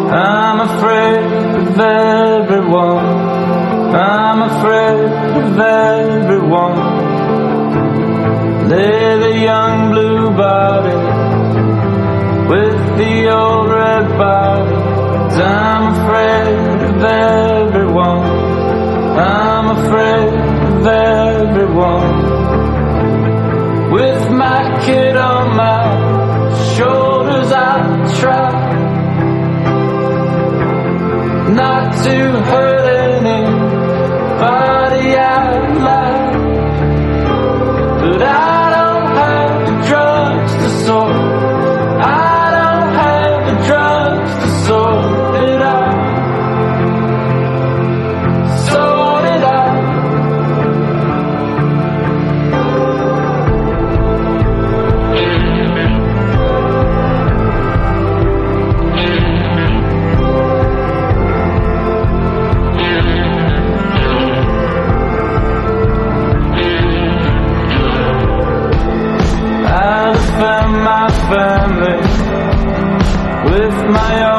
I'm afraid of everyone. I'm afraid of everyone. Lay the young blue body with the old red body. I'm afraid of everyone. I'm afraid of everyone. With my kid on my shoulders, I try not to hurt anybody I like, but I don't have the drugs to sort. I don't have the drugs to sort it out. Sort it out. I found my family with my own.